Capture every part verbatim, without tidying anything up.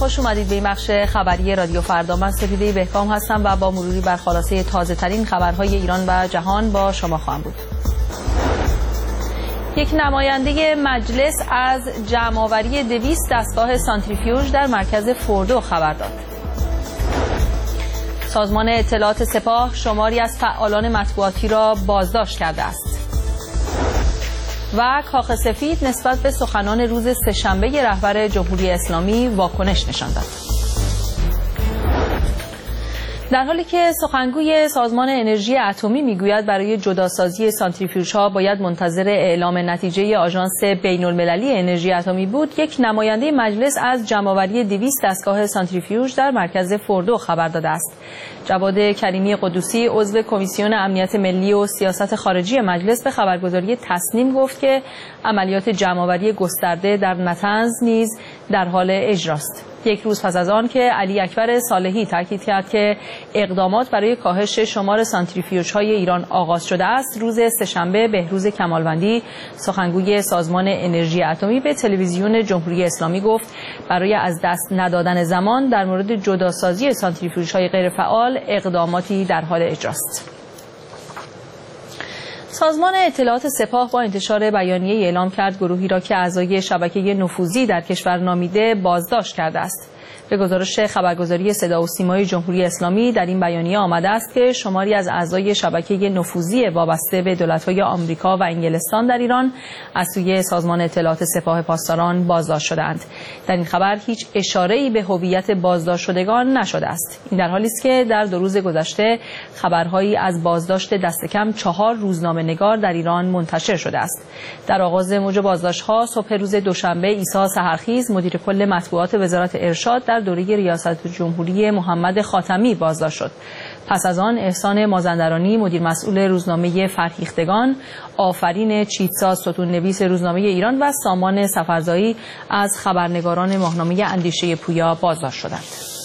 خوش اومدید به این بخش خبری رادیو فردا. من سپیده بهکام هستم و با مروری بر خلاصه تازه ترین خبرهای ایران و جهان با شما خواهم بود. یک نماینده مجلس از جمع‌آوری دویست دستگاه سانتریفیوژ در مرکز فوردو خبر داد. سازمان اطلاعات سپاه شماری از فعالان مطبوعاتی را بازداشت کرده است. و کاخ سفید نسبت به سخنان روز سه‌شنبه رهبر جمهوری اسلامی واکنش نشان داد. در حالی که سخنگوی سازمان انرژی اتمی میگوید برای جداسازی سانتریفیوژها باید منتظر اعلام نتیجه آژانس بین‌المللی انرژی اتمی بود، یک نماینده مجلس از جمع‌آوری دویست دستگاه سانتریفیوژ در مرکز فوردو خبر داده است. جواد کریمی قدوسی عضو کمیسیون امنیت ملی و سیاست خارجی مجلس به خبرگزاری تصنیم گفت که عملیات جمع‌آوری گسترده در نطنز نیز در حال اجراست. یک روز پس از آن که علی اکبر صالحی تاکید کرد که اقدامات برای کاهش شمار سانتریفیوژهای ایران آغاز شده است، روز سه‌شنبه بهروز کمالوندی سخنگوی سازمان انرژی اتمی به تلویزیون جمهوری اسلامی گفت برای از دست ندادن زمان در مورد جداسازی سانتریفیوژهای غیرفعال اقداماتی در حال اجراست. سازمان اطلاعات سپاه با انتشار بیانیه اعلام کرد گروهی را که اعضای شبکه نفوذی در کشور نامیده بازداشت کرده است. به گزارش خبرگزاری صدا و سیمای جمهوری اسلامی در این بیانیه آمده است که شماری از اعضای شبکه نفوذی وابسته به دولت‌های آمریکا و انگلستان در ایران از سوی سازمان اطلاعات سپاه پاسداران بازداشت شدند. در این خبر هیچ اشاره‌ای به هویت بازداشت شدگان نشده است. این در حالی است که در دو روز گذشته خبرهایی از بازداشت دست کم چهار روزنامه‌نگار در ایران منتشر شده است. در آغاز موج بازداشت‌ها صبح روز دوشنبه عیسی سحرخیز مدیر کل مطبوعات وزارت ارشاد در دوره ریاست جمهوری محمد خاتمی بازداشت شد. پس از آن احسان مازندرانی مدیر مسئول روزنامه فرهیختگان، آفرین چیتساز ستون‌نویس روزنامه ایران و سامان سفرزایی از خبرنگاران ماهنامه اندیشه پویا بازداشت شدند.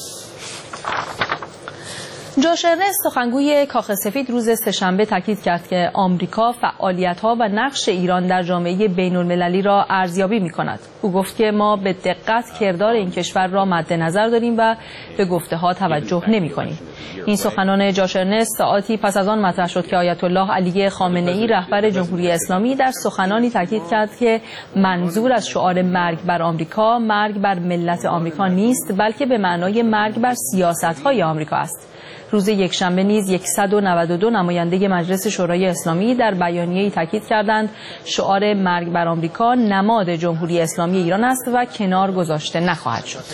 جوش ارنست سخنگوی کاخ سفید روز سه‌شنبه تاکید کرد که آمریکا فعالیت‌ها و نقش ایران در جامعه بین‌المللی را ارزیابی می‌کند. او گفت که ما به دقت کردار این کشور را مد نظر داریم و به گفته‌ها توجه نمی‌کنیم. این سخنان جوش ارنست ساعاتی پس از آن مطرح شد که آیت الله علی خامنه‌ای رهبر جمهوری اسلامی در سخنانی تاکید کرد که منظور از شعار مرگ بر آمریکا مرگ بر ملت آمریکا نیست، بلکه به معنای مرگ بر سیاست‌های آمریکا است. روز یکشنبه نیز صد و نود و دو نماینده مجلس شورای اسلامی در بیانیه‌ای تاکید کردند شعار مرگ بر آمریکا نماد جمهوری اسلامی ایران است و کنار گذاشته نخواهد شد.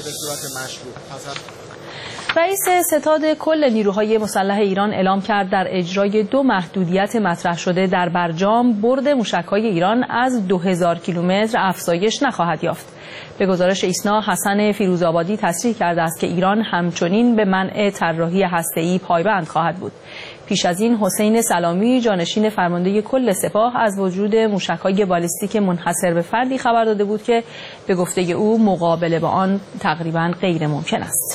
رئیس ستاد کل نیروهای مسلح ایران اعلام کرد در اجرای دو محدودیت مطرح شده در برجام برد موشک‌های ایران از دو هزار کیلومتر افزایش نخواهد یافت. به گزارش ایسنا حسن فیروزآبادی تصریح کرده است که ایران همچنین به منع طراحی هسته‌ای پایبند خواهد بود. پیش از این حسین سلامی جانشین فرمانده کل سپاه از وجود موشک‌های بالیستیک منحصر به فردی خبر داده بود که به گفته او مقابله با آن تقریباً غیر ممکن است.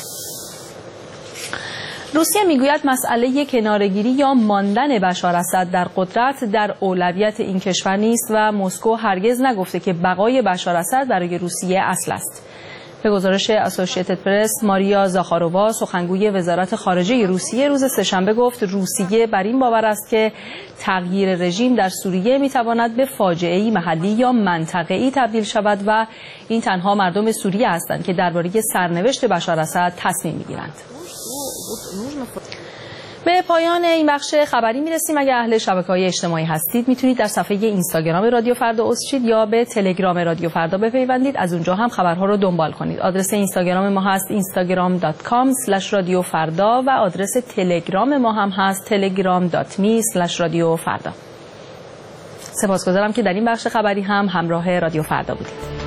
روسیه میگوید مسئله کناره‌گیری یا ماندن بشار اسد در قدرت در اولویت این کشور نیست و مسکو هرگز نگفته که بقای بشار اسد برای روسیه اصل است. به گزارش اسوسییتد پرس ماریا زاخارووا سخنگوی وزارت خارجه روسیه روز سه‌شنبه گفت روسیه بر این باور است که تغییر رژیم در سوریه میتواند به فاجعه‌ای محلی یا منطقه‌ای تبدیل شود و این تنها مردم سوریه هستند که درباره سرنوشت بشار اسد تصمیم میگیرند. به پایان این بخش خبری میرسیم. اگر اهل شبکه‌های اجتماعی هستید میتونید در صفحه اینستاگرام رادیو فردا عضو شید یا به تلگرام رادیو فردا بپیوندید، از اونجا هم خبرها رو دنبال کنید. آدرس اینستاگرام ما هست اینستاگرام دات کام اسلش رادیو فردا و آدرس تلگرام ما هم هست تلگرام دات می اسلش رادیو فردا. سپاسگزارم که در این بخش خبری هم همراه رادیو فردا بودید.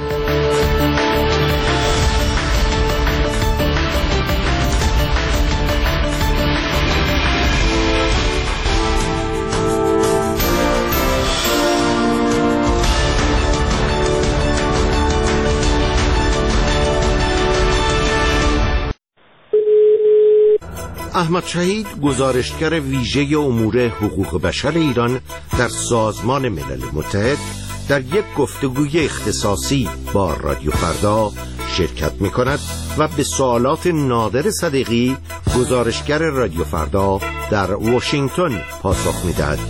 احمد شهید گزارشگر ویژه امور حقوق بشر ایران در سازمان ملل متحد در یک گفتگوی اختصاصی با رادیو فردا شرکت می کند و به سوالات نادر صدیقی گزارشگر رادیو فردا در واشنگتن پاسخ می دهد.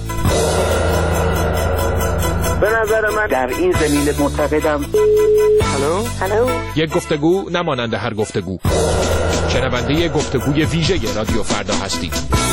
به نظر من در این زمینه معتقدم. هلو هلو یک گفتگو نمانند هر گفتگو. شنونده گفتگوی ویژه رادیو فردا هستید.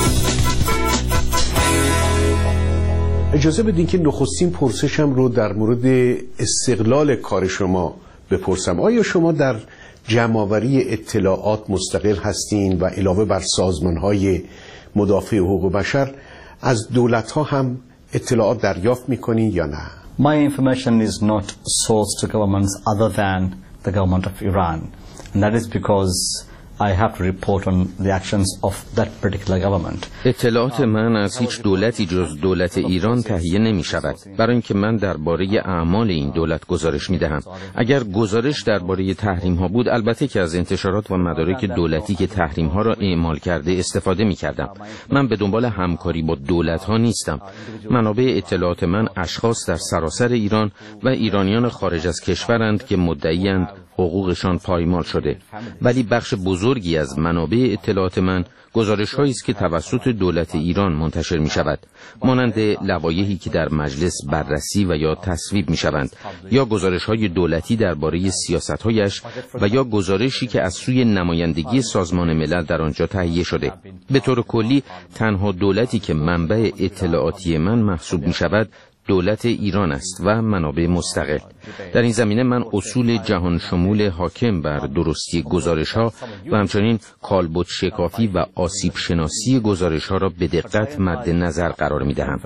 اجازه بدین که نخستین پرسشم رو در مورد استقلال کار شما بپرسم. آیا شما در جمع‌آوری اطلاعات مستقل هستین و علاوه بر سازمان‌های مدافع حقوق بشر از دولت‌ها هم اطلاعات دریافت می‌کنین یا نه؟ My information is not sourced to governments other than the government of Iran, and that is because I have to report on the actions of that particular government. اطلاعات من از هیچ دولتی جز دولت ایران تهیه نمی شود، برای اینکه من درباره اعمال این دولت گزارش می دهم. اگر گزارش درباره تحریم ها بود، البته که از انتشارات و مدارک دولتی که تحریم ها را اعمال کرده استفاده می کردم. من به دنبال همکاری با دولت ها نیستم. منابع اطلاعات من اشخاص در سراسر ایران و ایرانیان خارج از کشورند که مدعی‌اند حقوقشان پایمال شده، ولی بخش بزرگی از منابع اطلاعات من گزارش‌هایی است که توسط دولت ایران منتشر می‌شود، مانند لوایحی که در مجلس بررسی و یا تصویب می‌شوند، یا گزارش‌های دولتی درباره سیاست‌هایش و یا گزارشی که از سوی نمایندگی سازمان ملل در آنجا تهیه شده. به طور کلی تنها دولتی که منبع اطلاعاتی من محسوب می‌شود دولت ایران است و منابع مستقل. در این زمینه من اصول جهان شمول حاکم بر درستی گزارش‌ها و همچنین کالبد شکافی و آسیب شناسی گزارش‌ها را به دقت مد نظر قرار می‌دهم.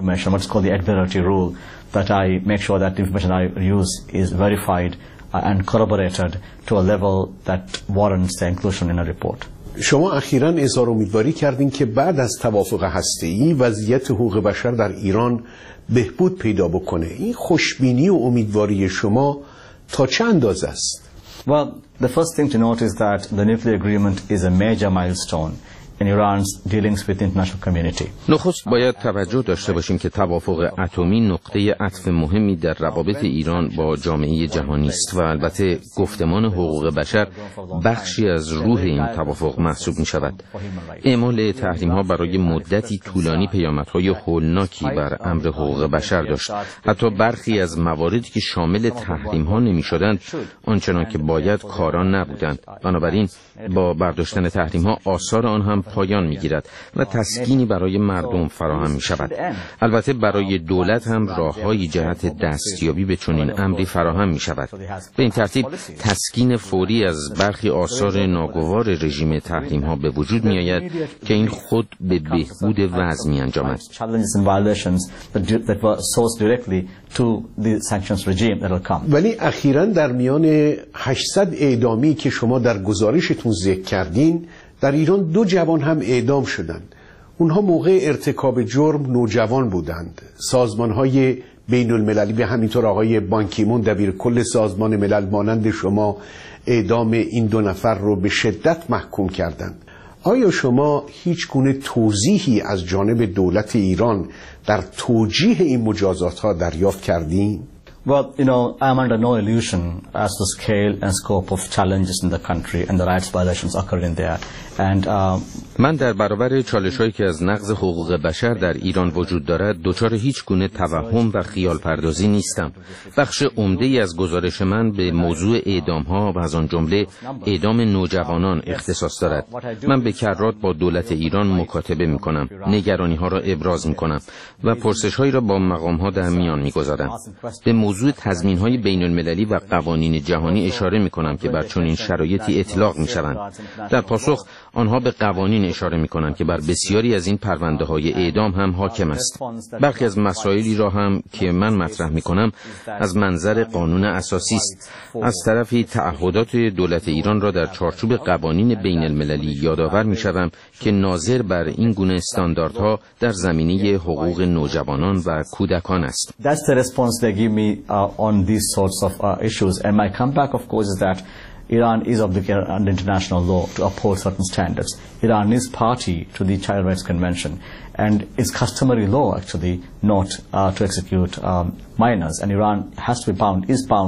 and corroborated to a level that warrants the inclusion in a report. شما اخیراً اظهار امیدواری کردین که بعد از توافق هسته‌ای وضعیت حقوق بشر در ایران بهبود پیدا بکنه. این خوشبینی و امیدواری شما تا چه اندازه است؟ Well, the first thing to note is that the nuclear agreement is a major milestone in Iran's dealings with the international community. نخست باید توجه داشته باشیم که توافق اتمی نقطه عطف مهمی در روابط ایران با جامعه جهانی است و البته گفتمان حقوق بشر بخشی از روح این توافق محسوب می شود. اعمال تحریم ها برای مدتی طولانی پیامدهای هولناکی بر امر حقوق بشر داشت. حتی برخی از مواردی که شامل تحریم ها نمی شدند آنچنان که باید کاران نبودند. بنابراین با برداشتن تحریم ها آثار آن هم پایان می‌گیرد و تسکینی برای مردم فراهم می‌شود. البته برای دولت هم راه‌های جهت دستیابی به چنین امری فراهم می‌شود. به این ترتیب تسکین فوری از برخی آثار ناگوار رژیم تحریم‌ها به وجود می‌آید که این خود به بهبود وضع می‌انجامد. ولی اخیراً در میان هشتصد اعدامی که شما در گزارشتون ذکر کردین، در ایران دو جوان هم اعدام شدند. اونها موقع ارتکاب جرم نوجوان بودند. سازمان‌های بین المللی به همینطور آقای بانکیمون دبیر کل سازمان ملل مانند شما اعدام این دو نفر رو به شدت محکوم کردند. آیا شما هیچ گونه توضیحی از جانب دولت ایران در توجیه این مجازات ها دریافت کردین؟ Well, you know, I'm under no illusion as to the scale and scope of challenges in the country and the rights violations occurring there. And uh, من در برابر چالش‌هایی که از نقض حقوق بشر در ایران وجود دارد دچار هیچ گونه توهم و خیال پردازی نیستم. بخش عمده‌ای از گزارش من به موضوع اعدام‌ها و از آن جمله اعدام نوجوانان اختصاص دارد. من به کرات با دولت ایران مکاتبه می‌کنم، نگرانی‌ها را ابراز می‌کنم و پرسش‌هایی را با مقام‌ها در میان می‌گذارم. به موضوع تضمین‌های بین‌المللی و قوانین جهانی اشاره می‌کنم که بر چنین شرایطی اطلاق می‌شوند. در پاسخ آنها به قوانین اشاره می‌کنند که بر بسیاری از این پرونده‌های اعدام هم حاکم است. برخی از مسائلی را هم که من مطرح می‌کنم از منظر قانون اساسی است. از طرفی تعهدات دولت ایران را در چارچوب قوانین بین‌المللی یادآور می‌شوم که ناظر بر این گونه استانداردها در زمینه حقوق نوجوانان و کودکان است. That's the response they give me uh, on these sorts of uh, issues, and my comeback of course is that Iran is obligated under international law to uphold certain standards. Iran is party to the Child Rights Convention, and it's customary law actually not uh, to execute um, minors, and Iran has to be bound, is bound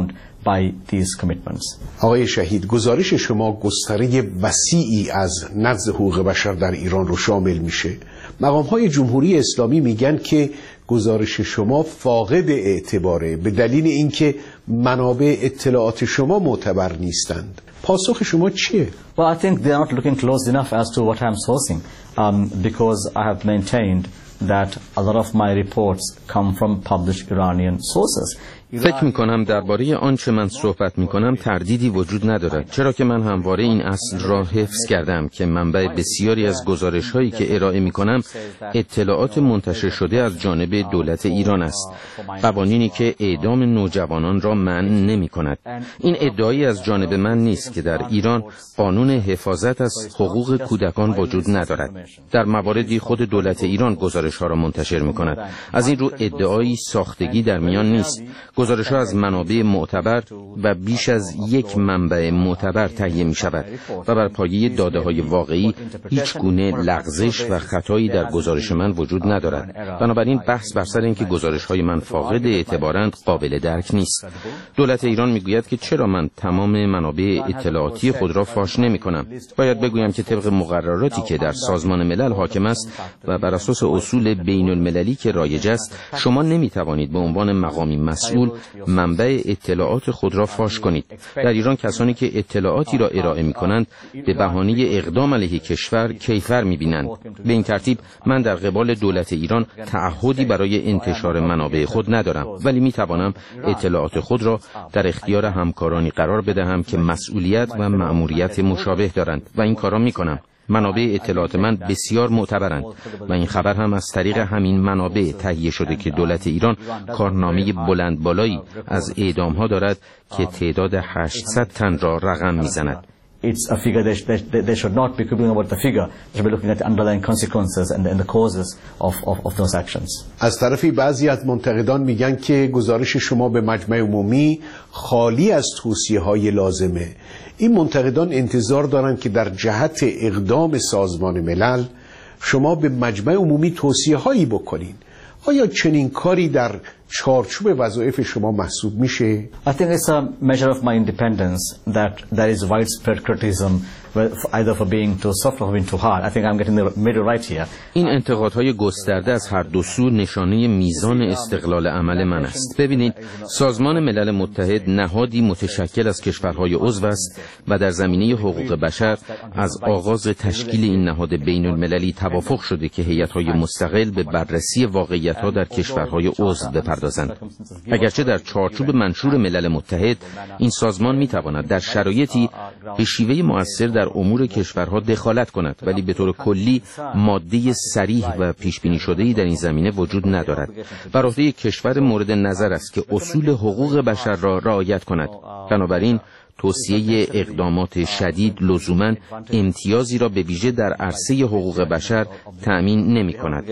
by these commitments. آقای شهید، گزارش شما گستره وسیعی از نقض حقوق بشر در ایران رو شامل میشه. مقام‌های جمهوری اسلامی میگن که گزارش شما فاقد اعتباره به دلیل اینکه منابع اطلاعات شما معتبر نیستند. پاسخ شما چیه؟ Well, I think they are not looking close enough as to what I'm sourcing, um, because I have maintained that a lot of my reports come from published Iranian sources. فکر می کنم درباره آنچه من صحبت می کنم تردیدی وجود ندارد، چرا که من همواره این اصل را حفظ کردم که منبع بسیاری از گزارش هایی که ارائه می کنم اطلاعات منتشر شده از جانب دولت ایران است، قوانینی که اعدام نوجوانان را منع نمی کند. این ادعایی از جانب من نیست که در ایران قانون حفاظت از حقوق کودکان وجود ندارد. در مواردی خود دولت ایران گزارش ها را منتشر می کند. از این رو ادعایی ساختگی در میان نیست. گزارش‌ها از منابع معتبر و بیش از یک منبع معتبر تهیه می‌شود و بر پایه داده‌های واقعی هیچ گونه لغزش و خطایی در گزارش من وجود ندارد. بنابراین بحث بر سر اینکه گزارش‌های من فاقد اعتبارند قابل درک نیست. دولت ایران می‌گوید که چرا من تمام منابع اطلاعاتی خود را فاش نمی‌کنم. باید بگویم که طبق مقرراتی که در سازمان ملل حاکم است و بر اساس اصول بین‌المللی که رایج است، شما نمی‌توانید به عنوان مقامی مسئول منبع اطلاعات خود را فاش کنید. در ایران کسانی که اطلاعاتی را ارائه می کنند به بهانه اقدام علیه کشور کیفر می بینند. به این ترتیب من در قبال دولت ایران تعهدی برای انتشار منابع خود ندارم، ولی می توانم اطلاعات خود را در اختیار همکارانی قرار بدهم که مسئولیت و مأموریت مشابه دارند و این کارا می کنم. منابع اطلاعات من بسیار معتبرند و این خبر هم از طریق همین منابع تهیه شده که دولت ایران کارنامه بلند بالایی از اعدام‌ها دارد که تعداد هشتصد تن را رقم می‌زند. It's a figure they, they, they should not be quibbling about the figure. They should be looking at the underlying consequences and, and the causes of, of, of those actions. از طرفی بعضی از منتقدان میگن که گزارش شما به مجمع عمومی خالی از توصیه‌های لازمه. این منتقدان انتظار دارند که در جهت اقدام سازمان ملل شما به مجمع عمومی توصیه‌هایی بکنین. آیا چنین کاری در چارچوب وظایف شما محسوب میشه؟ I think it's a measure of my independence that there is widespread criticism either for being too soft or being too hard. I think I'm getting the middle right here. این انتقادهای گسترده از هر دو سو نشانه میزان استقلال عمل من است. ببینید، سازمان ملل متحد نهادی متشکل از کشورهای عضو است و در زمینه حقوق بشر از آغاز تشکیل این نهاد بین المللی توافق شده که هیئت‌های مستقل به بررسی واقعیت‌ها در کشورهای عضو بپردازند. اگرچه در چارچوب منشور ملل متحد این سازمان می‌تواند در شرایطی به شیوه مؤثر در امور کشورها دخالت کند، ولی به طور کلی ماده صریح و پیشبینی شده‌ای در این زمینه وجود ندارد. بر عهده کشور مورد نظر است که اصول حقوق بشر را رعایت کند. بنابراین توصیه اقدامات شدید لزوماً امتیازی را به ویژه در عرصه حقوق بشر تأمین نمی‌کند.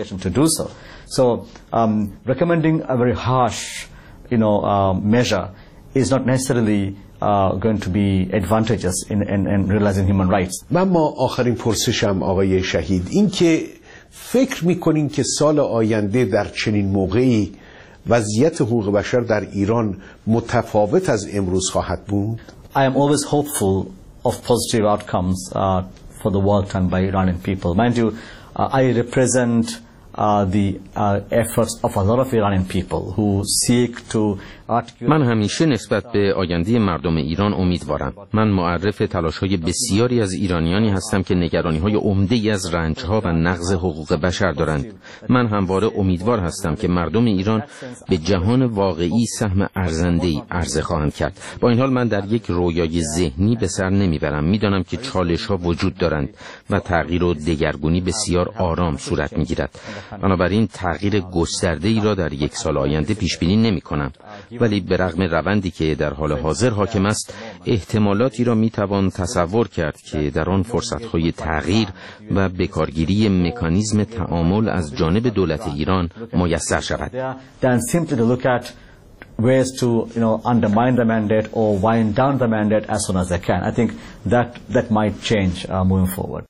So um, recommending a very harsh, you know, uh, measure is not necessarily uh, going to be advantageous in, in, in realizing human rights. و ما آخرین پرسشم آقای شهید این که فکر میکنین که سال آینده در چنین موقعی وضعیت حقوق بشر در ایران متفاوت از امروز خواهد بود؟ I am always hopeful of positive outcomes uh, for the work done by Iranian people. Mind you, uh, I represent Uh, the uh, efforts of a lot of Iranian people who seek to من همیشه نسبت به آینده مردم ایران امیدوارم. من معرف تلاش‌های بسیاری از ایرانیانی هستم که نگرانی‌های عمده‌ای از رنج‌ها و نقض حقوق بشر دارند. من همواره امیدوار هستم که مردم ایران به جهان واقعی سهم ارزنده‌ای عرضه خواهند کرد. با این حال من در یک رویای ذهنی به سر نمیبرم. میدانم که چالش‌ها وجود دارند و تغییر و دگرگونی بسیار آرام صورت می‌گیرد. بنابراین تغییر گسترده‌ای را در یک سال آینده پیش بینی نمی‌کنم. ولی به رغم روندی که در حال حاضر حاکم است، احتمالاتی را میتوان تصور کرد که در آن فرصت‌های تغییر و بکارگیری مکانیزم تعامل از جانب دولت ایران میسر شود. Then simply to look at ways to, you know, undermine the mandate or wind down the mandate as soon as they can. I think that that might change uh, moving forward.